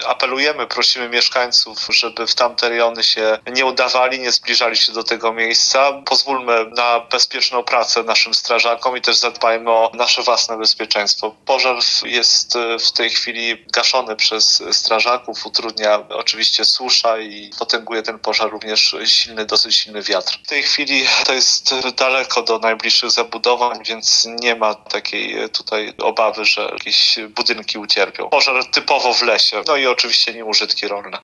apelujemy, prosimy mieszkańców, żeby w tamte rejony się nie udawali, nie zbliżali się do tego miejsca. Pozwólmy na bezpieczną pracę naszym strażakom i też zadbajmy o nasze własne bezpieczeństwo. Pożar jest w tej chwili gaszony przez strażaków, utrudnia oczywiście susza i potęguje ten pożar również dosyć silny wiatr. W tej chwili to jest daleko do najbliższych zabudowań, więc nie ma takiej tutaj obawy, że jakieś budynki ucierpią. Pożar typowo w lesie, no i oczywiście nieużytki rolne.